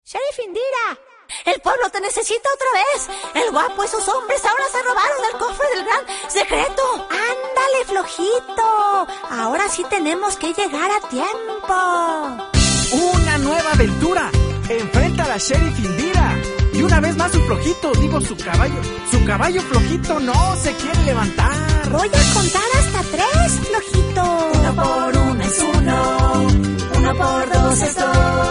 Sheriff Indira, el pueblo te necesita otra vez. El guapo y sus hombres ahora se robaron el cofre del gran secreto. Ándale, flojito. Ahora sí tenemos que llegar a tiempo. Una nueva aventura. Enfrenta a la Sheriff Indira. Y una vez más su flojito, su caballo flojito no se quiere levantar. Voy a contar hasta 3, flojito. 1 por 1 es 1, 1 por 2 es 2.